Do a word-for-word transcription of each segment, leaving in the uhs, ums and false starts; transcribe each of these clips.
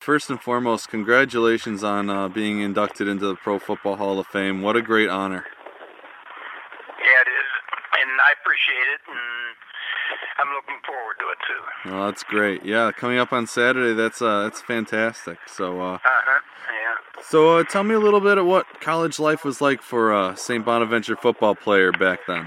first and foremost, congratulations on uh, being inducted into the Pro Football Hall of Fame. What a great honor. Yeah, it is, and I appreciate it, and I'm looking forward to it too. Well, that's great. Yeah, coming up on Saturday, that's uh, that's fantastic. So, uh, uh-huh. Yeah. So, uh, tell me a little bit of what college life was like for a Saint Bonaventure football player back then.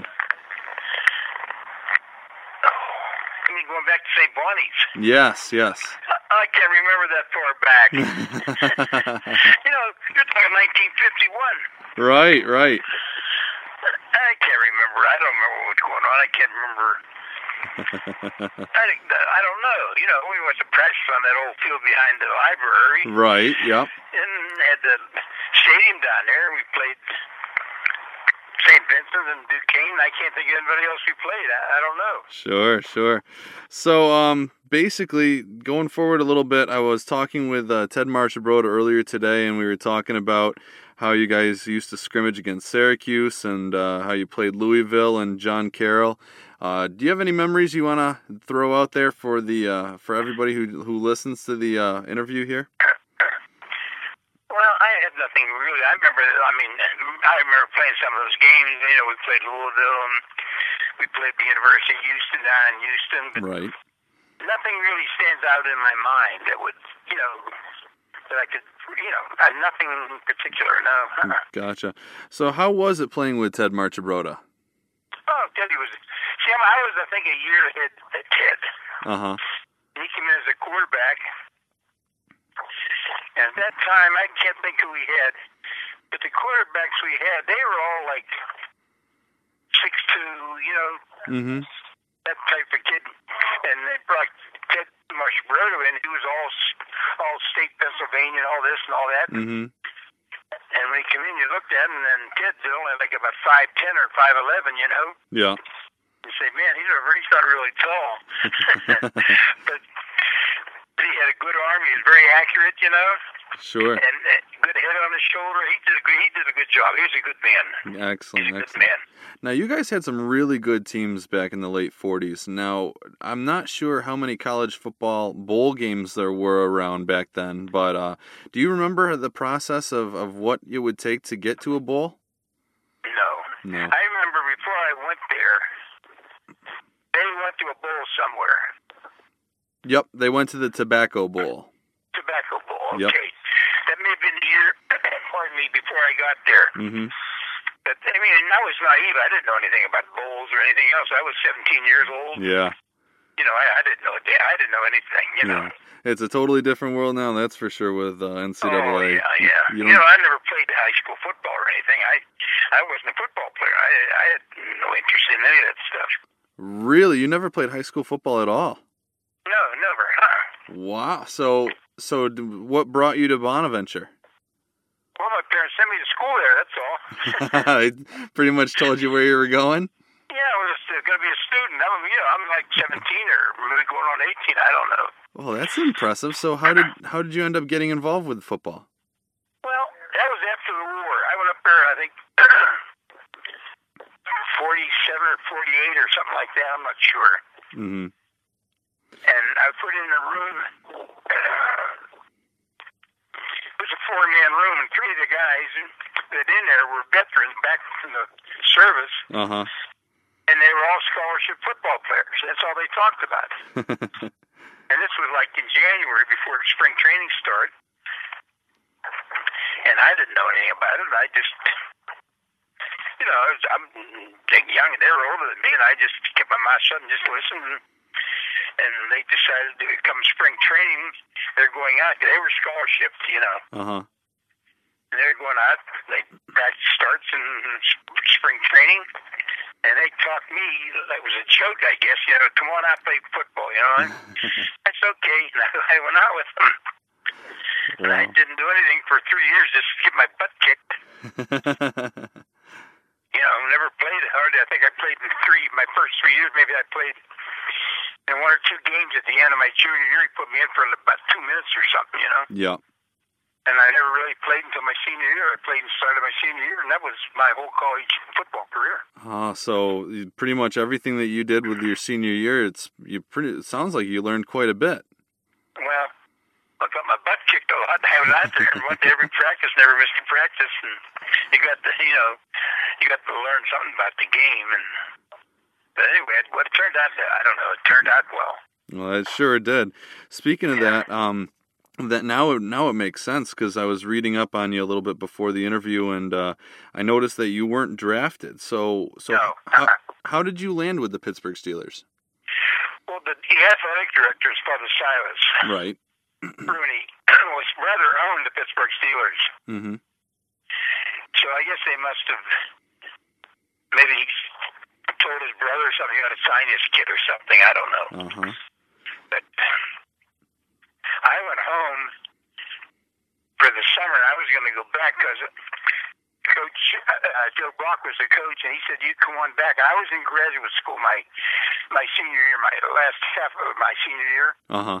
You mean going back to Saint Bonnie's? Yes, yes. I can't remember that far back. You know, you're talking nineteen fifty-one. Right, right. I can't remember. I don't remember what was going on. I can't remember. I think I don't know. You know, we went to practice on that old field behind the library. Right. Yep. And had the stadium down there. We played Saint Vincent and Duquesne. I can't think of anybody else we played. I, I don't know. Sure, sure. So, um, basically, going forward a little bit, I was talking with uh, Ted Marchibroda earlier today, and we were talking about how you guys used to scrimmage against Syracuse and uh, how you played Louisville and John Carroll. Uh, do you have any memories you want to throw out there for the uh, for everybody who who listens to the uh, interview here? Well, I had nothing really. I remember. I mean, I remember playing some of those games. You know, we played Louisville and we played the University of Houston down in Houston. But right. Nothing really stands out in my mind that would, you know, that I could, you know, uh, nothing in particular. No. Gotcha. So, how was it playing with Ted Marchibroda? Oh, Teddy was. See, I was, I think, a year ahead of Ted. Uh huh. He came in as a quarterback. And at that time, I can't think who we had, but the quarterbacks we had, they were all like six two, you know, mm-hmm. that type of kid. And they brought Ted Marchibroda in, who was all all state Pennsylvania and all this and all that. Mm-hmm. And when he came in, you looked at him, and Ted's only like about five ten or five eleven, you know. Yeah. You say, man, he's, a, he's not really tall. But he had a good arm. He was very accurate, you know. Sure. And uh, good head on his shoulder. He did a good, he did a good job. He was a good man. Excellent, He's a excellent. good man. Now, you guys had some really good teams back in the late forties. Now, I'm not sure how many college football bowl games there were around back then, but uh, do you remember the process of, of what it would take to get to a bowl? No. No. I remember before I went there, they went to a bowl somewhere. Yep, they went to the Tobacco Bowl. Tobacco Bowl, okay. Yep. That may have been the year, pardon me, before I got there. Mm-hmm. But, I mean, I was naive. I didn't know anything about bowls or anything else. I was seventeen years old. Yeah. You know, I, I didn't know I didn't know anything, you know. Yeah. It's a totally different world now, that's for sure, with uh, N C double A. Oh, yeah, yeah. You, you know, I never played high school football or anything. I I wasn't a football player. I, I had no interest in any of that stuff. Really? You never played high school football at all? No, never, huh? Wow. So, so what brought you to Bonaventure? Well, my parents sent me to school there, that's all. I pretty much told you where you were going? Yeah, I was uh, going to be a student. I'm, you know, I'm like seventeen or maybe going on eighteen. I don't know. Well, that's impressive. So how did how did you end up getting involved with football? Well, that was after the war. I went up there, I think, forty-seven or forty-eight or something like that. I'm not sure. Mm-hmm. And I was put in a room. It was a four-man room, and three of the guys that in there were veterans back from the service. Uh-huh. And they were all scholarship football players. That's all they talked about. And this was like in January before spring training started. And I didn't know anything about it. I just, you know, I was, I'm young and they were older than me, and I just kept my mouth shut and just listened. And they decided to come spring training, they're going out. They were scholarships, you know. Uh-huh. And they're going out. They practice starts in spring training. And they taught me, that was a joke, I guess, you know, come on out, play football, you know. That's okay. And I went out with them. Wow. And I didn't do anything for three years, just get my butt kicked. You know, never played hard. I think I played in three, my first three years, maybe I played in one or two games at the end of my junior year. He put me in for about two minutes or something, you know. Yeah. And I never really played until my senior year. I played and started my senior year, and that was my whole college football career. Uh, so pretty much everything that you did with your senior year, it's you pretty. It sounds like you learned quite a bit. Well, I got my butt kicked a lot. I was out there and went to every practice, never missed a practice, and you got to, you know, you got to learn something about the game. And but anyway, it, what it turned out, I don't know, it turned out well. Well, it sure did. Speaking of yeah. that, um, that now now it makes sense because I was reading up on you a little bit before the interview, and uh, I noticed that you weren't drafted. So, so no. how, how did you land with the Pittsburgh Steelers? Well, the, the athletic director is Father Silas. Right. Rooney was rather owned the Pittsburgh Steelers. Mm-hmm. So I guess they must have maybe he told his brother or something, he got to sign his kid or something. I don't know. Uh-huh. But I went home for the summer. I was going to go back because Coach uh, Joe Block was the coach, and he said, "You come on back." I was in graduate school my my senior year, my last half of my senior year. Uh-huh.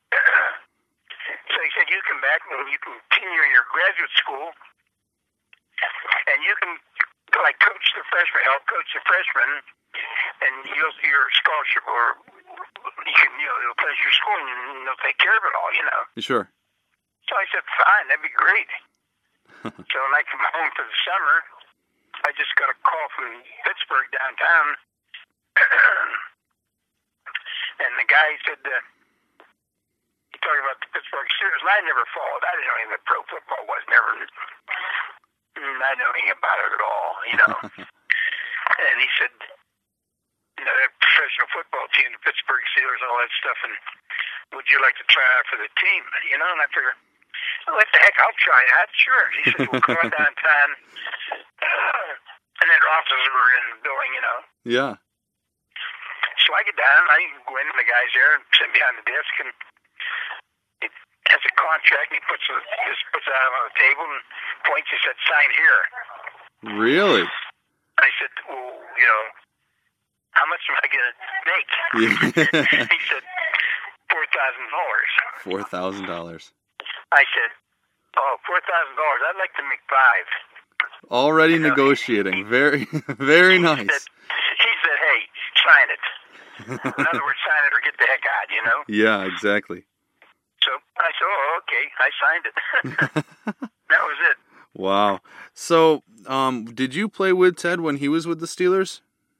So he said, "You come back and you can continue your graduate school, and you can like coach the freshmen, help coach the freshmen, and you'll your scholarship or you can you know you'll finish your school and they'll take care of it all, you know." Sure. So I said, "Fine, that'd be great." So when I come home for the summer, I just got a call from Pittsburgh downtown, and the guy said, uh, he talking about the Pittsburgh Steelers, and I never followed. I didn't know anything about pro football was, never, I didn't know anything about it at all, you know. And he said, you know, that professional football team, the Pittsburgh Steelers, all that stuff, and would you like to try out for the team? You know, and I figured, oh, what the heck, I'll try that, sure. He said, we'll come on downtown. Uh, and then offices were in the building, you know. Yeah. So I get down, I go in, and the guy's there, and sit behind the desk, and he has a contract, and he puts it, just puts it out on the table and points, he said, sign here. Really? I said, well, you know, how much am I going to make? Yeah. He said, four thousand dollars. four thousand dollars. I said, oh, four thousand dollars. I'd like to make five. Already you know, negotiating. He, very, very nice. He said, he said, hey, sign it. In other words, sign it or get the heck out, you know? Yeah, exactly. So I said, oh, okay. I signed it. That was it. Wow. So, um, did you play with Ted when he was with the Steelers?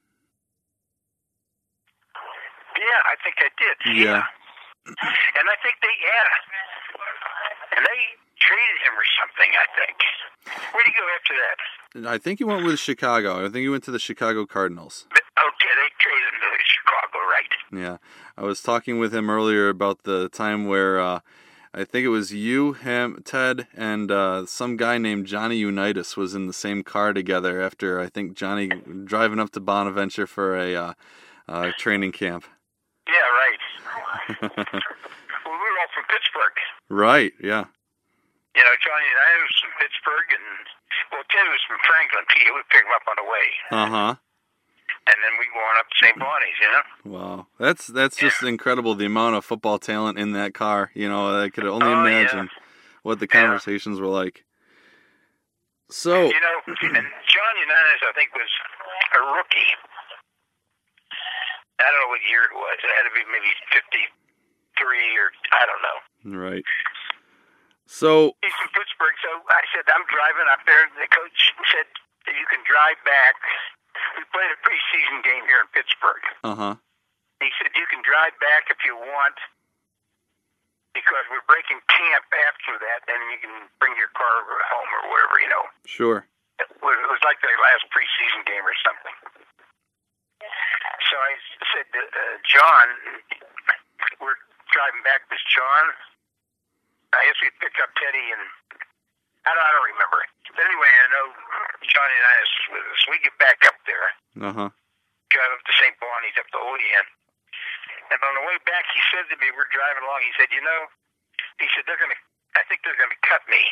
Yeah, I think I did. Yeah. yeah. And I think they, yeah. And they traded him or something, I think. Where'd he go after that? I think he went with Chicago. I think he went to the Chicago Cardinals. Okay, they traded him to Chicago, right. Yeah. I was talking with him earlier about the time where uh, I think it was you, him, Ted, and uh, some guy named Johnny Unitas was in the same car together after, I think, Johnny driving up to Bonaventure for a uh, uh, training camp. Yeah, right. Well, we were all from Pittsburgh. Right, yeah. You know, Johnny and I was from Pittsburgh, and, well, Ted was from Franklin, P A. We picked him up on the way. Uh-huh. And then we went up to Saint Bonnie's, you know? Wow. That's that's just yeah. incredible, the amount of football talent in that car. You know, I could only oh, imagine yeah. what the conversations yeah. were like. So... You know, and John Unitas, I think, was a rookie. I don't know what year it was. It had to be maybe fifty-three or I don't know. Right. So he's from Pittsburgh, so I said, I'm driving up there. The coach said, you can drive back. We played a preseason game here in Pittsburgh. Uh-huh. He said, you can drive back if you want because we're breaking camp after that, and you can bring your car home or whatever, you know. Sure. It was, it was like their last preseason game or something. So I said, to, uh, John, we're driving back with John. I guess we picked up Teddy, and I don't, I don't remember. But anyway, I know Johnny and I was with us. We get back up there. Uh-huh. Drive up to Saint Bonnie's, up to Olean. And on the way back, he said to me, we're driving along, he said, you know, he said, they're going to, I think they're going to cut me.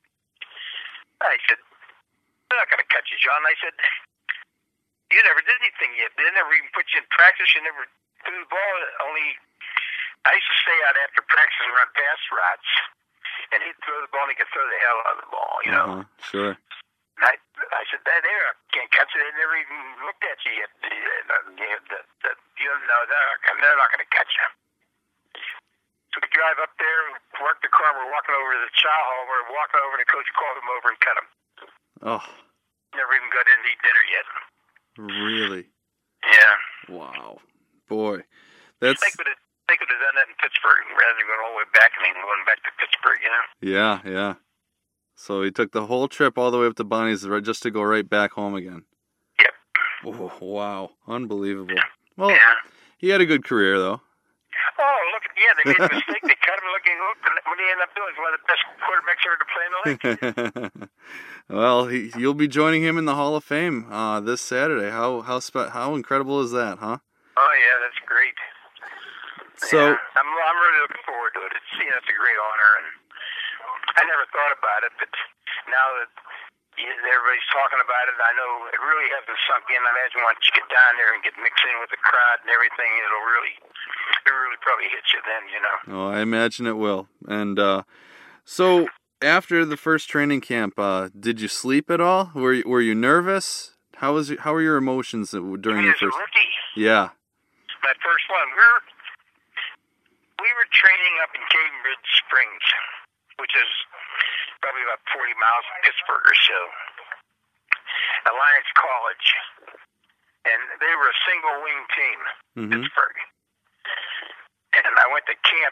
I said, they're not going to cut you, John. I said, you never did anything yet. They never even put you in practice. You never threw the ball. Only, I used to stay out after practice and run pass routes. And he'd throw the ball and he could throw the hell out of the ball, you know. Uh-huh. Sure. And I, I said, they never can't catch it. They never even looked at you yet. The, the, the, the, you know, they're not, they're not going to catch you. So we drive up there, work the the car. We're walking over to the chow hall. We're walking over, and the coach called him over and cut him. Oh. Never even got in to eat dinner yet. Really? Yeah. Wow. Boy. That's... They could have, they could have done that in Pittsburgh rather than going all the way back and then going back to Pittsburgh, you know? Yeah, yeah. So he took the whole trip all the way up to Bonnie's just to go right back home again. Yep. Oh, wow. Unbelievable. Well, yeah. He had a good career, though. Oh, look, yeah, they made a mistake. They cut him looking, look, what he ended up doing is one of the best quarterbacks ever to play in the league. Well, he, you'll be joining him in the Hall of Fame uh, this Saturday. How how spe- how incredible is that, huh? Oh, yeah, that's great. So yeah, I'm I'm really looking forward to it. It's, you know, it's a great honor, and I never thought about it, but now that everybody's talking about it, I know it really hasn't sunk in. I imagine once you get down there and get mixed in with the crowd and everything, it'll really, it really probably hits you then, you know. Oh, I imagine it will. And uh, so after the first training camp, uh, did you sleep at all? Were you, were you nervous? How was how were your emotions during your first? As a rookie, yeah. My first one. We were we were training up in Cambridge Springs, which is probably about forty miles from Pittsburgh or so. Alliance College, and they were a single wing team, mm-hmm. Pittsburgh. And I went to camp,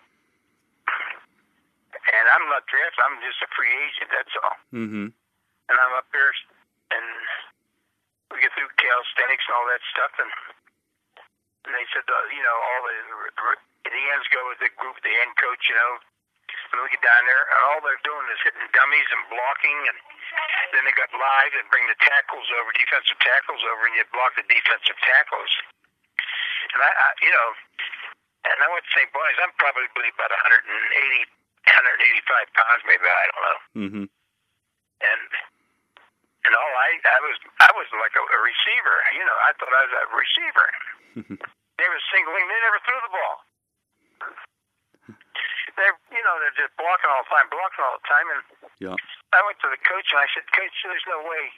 and I'm not drafted. I'm just a free agent. That's all. Mm-hmm. And I'm up there, and we get through calisthenics and all that stuff, and, and they said, uh, you know, all the the ends go with the group, the end coach, you know. And we get down there, and all they're doing is hitting dummies and blocking, and then they got live and bring the tackles over, defensive tackles over, and you block the defensive tackles. And I, I you know, and I went to Saint Bonnie's. I'm probably about one eighty, one eighty-five pounds, maybe, I don't know. Mm-hmm. And and all I, I was, I was like a, a receiver. You know, I thought I was a receiver. They were singling. They never threw the ball. They're, you know, they're just blocking all the time, blocking all the time. And yeah. I went to the coach and I said, Coach, there's no way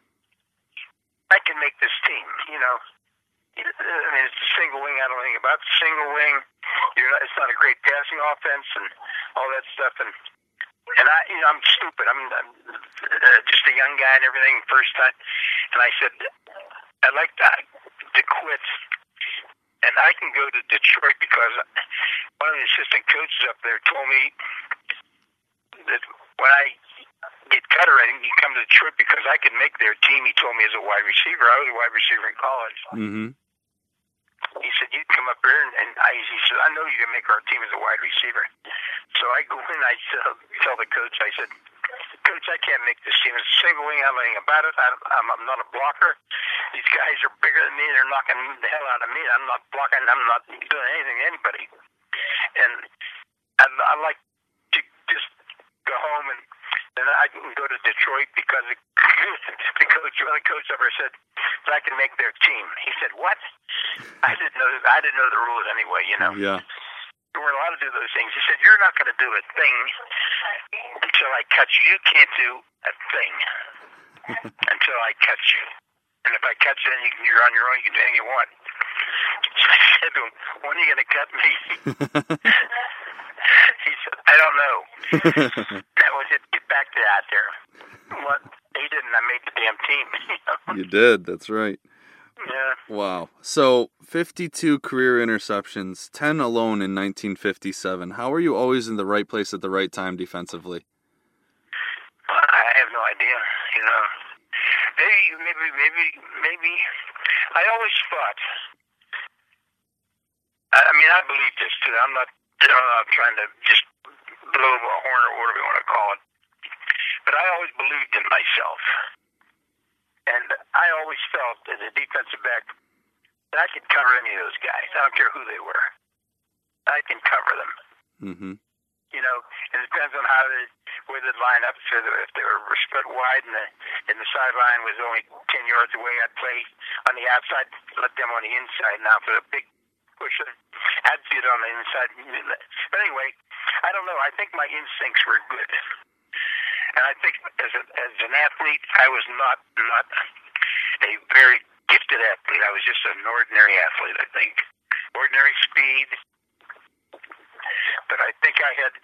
I can make this team. You know, I mean, it's a single wing. I don't know anything about the single wing. You're not, it's not a great passing offense and all that stuff. And and I, you know, I'm stupid. I'm, I'm uh, just a young guy and everything. First time, and I said, I'd like to, to quit. And I can go to Detroit because one of the assistant coaches up there told me that when I get cut already, you come to Detroit because I can make their team. He told me as a wide receiver. I was a wide receiver in college. Mm-hmm. He said, you come up here, and, and I, he said, I know you can make our team as a wide receiver. So I go in, I tell, tell the coach, I said, Coach, I can't make this team. It's a single wing. I don't know anything about it. I, I'm, I'm not a blocker. These guys are bigger than me. They're knocking the hell out of me. I'm not blocking. I'm not doing anything to anybody. And I, I like to just go home and then I can go to Detroit because the, the coach, the coach ever said that I can make their team. He said, "What?" I didn't know. I didn't know the rules anyway. You know. Yeah. You weren't allowed to do those things. He said, "You're not going to do a thing until I cut you. You can't do a thing until I cut you. And if I cut you, then you can, you're on your own. You can do anything you want." So I said to him, "When are you going to cut me?" He said, "I don't know." That was it. Get back to that there. What? He didn't. I made the damn team. You know? You did. That's right. Yeah. Wow. So, fifty-two career interceptions, ten alone in nineteen fifty-seven. How are you always in the right place at the right time defensively? I have no idea, you know. Maybe, maybe, maybe, maybe. I always thought. I, I mean, I believe this too. I'm not, you know, I'm trying to just blow a horn or whatever you want to call it. But I always believed in myself. And I always felt as a defensive back that I could cover any of those guys. I don't care who they were. I can cover them. Mm-hmm. You know, it depends on how they, where they'd line up. So if they were spread wide and the, and the sideline was only ten yards away, I'd play on the outside, let them on the inside. Now for the big pusher, I'd see it on the inside. But anyway, I don't know. I think my instincts were good. And I think as, a, as an athlete, I was not not a very gifted athlete. I was just an ordinary athlete, I think. Ordinary speed. But I think I had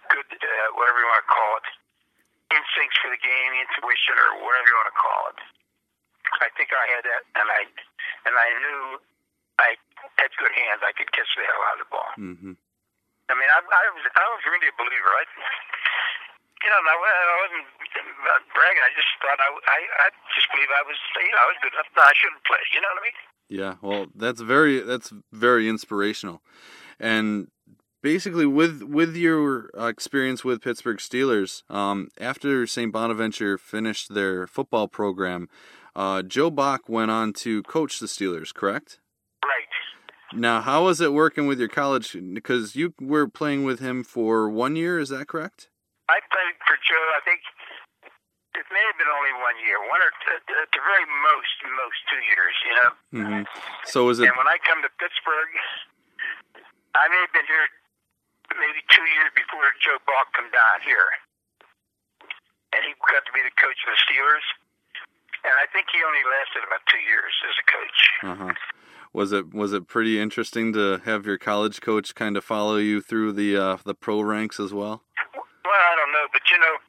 good, uh, whatever you want to call it, instincts for the game, intuition, or whatever you want to call it. I think I had that, and I and I knew I had good hands. I could catch the hell out of the ball. Mm-hmm. I mean, I, I was I was really a believer. I, you know, I, I wasn't bragging. I just thought I, I I just believe I was, you know, I was good enough. I shouldn't play. You know what I mean? Yeah. Well, that's very that's very inspirational, and basically with with your uh, experience with Pittsburgh Steelers, um, after Saint Bonaventure finished their football program. Uh, Joe Bach went on to coach the Steelers, correct? Right. Now, how was it working with your college? Because you were playing with him for one year, is that correct? I played for Joe, I think it may have been only one year, one or two, at the very most, most two years, you know? Mm-hmm. So is it... And when I come to Pittsburgh, I may have been here maybe two years before Joe Bach come down here. And he got to be the coach of the Steelers. And I think he only lasted about two years as a coach. Uh-huh. Was it was it pretty interesting to have your college coach kind of follow you through the uh, the pro ranks as well? Well, I don't know, but you know,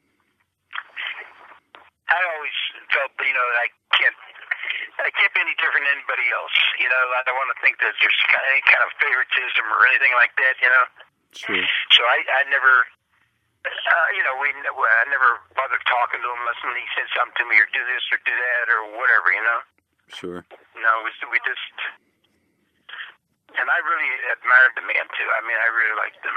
I always felt, you know, I can't I can't be any different than anybody else. You know, I don't want to think that there's any kind of favoritism or anything like that. You know. True. So I I never. Uh, you know, we I never bothered talking to him unless he said something to me, or do this or do that or whatever, you know. Sure. No, we we just, and I really admired the man too. I mean, I really liked him.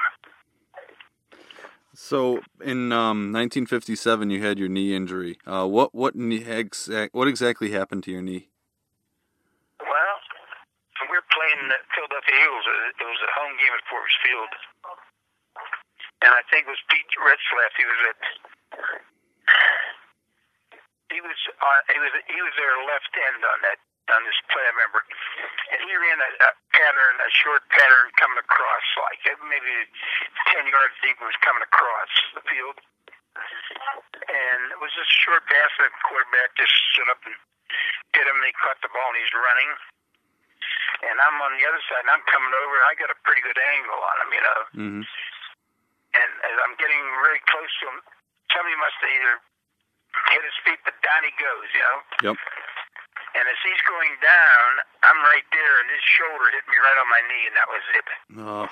So in um, nineteen fifty-seven, you had your knee injury. Uh, what what knee exact what exactly happened to your knee? Well, we were playing the Philadelphia Eagles. It was a home game at Forbes Field. And I think it was Pete Retzlaff. He was at. He was on. He was. He was their left end on that on this play. I remember, and he ran a, a pattern, a short pattern coming across, like maybe ten yards deep. It was coming across the field, and it was just a short pass. The quarterback just stood up and hit him, and he caught the ball, and he's running. And I'm on the other side, and I'm coming over, and I got a pretty good angle on him, you know. Mm-hmm. And as I'm getting very close to him, somebody must have either hit his feet, but down he goes, you know? Yep. And as he's going down, I'm right there, and his shoulder hit me right on my knee, and that was it. Oh.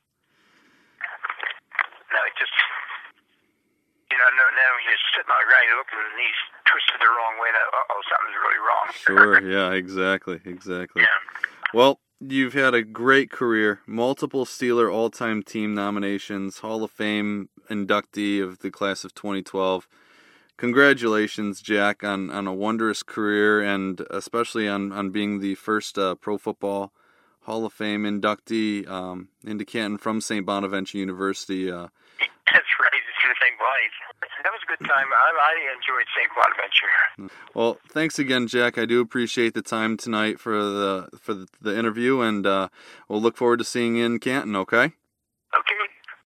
No, it just, you know, no, now you're sitting on the ground, you're looking, and he's twisted the wrong way. Now, uh-oh, something's really wrong. Sure, yeah, exactly, exactly. Yeah. Well, you've had a great career, multiple Steeler all-time team nominations, Hall of Fame inductee of the class of twenty twelve. Congratulations, Jack, on, on a wondrous career, and especially on, on being the first uh, Pro Football Hall of Fame inductee um, into Canton from Saint Bonaventure University. Uh, That's right, it's in Saint Bonaventure. That was a good time. I, I enjoyed Saint Bonaventure. Well, thanks again, Jack. I do appreciate the time tonight for the for the, the interview, and uh, we'll look forward to seeing you in Canton, okay?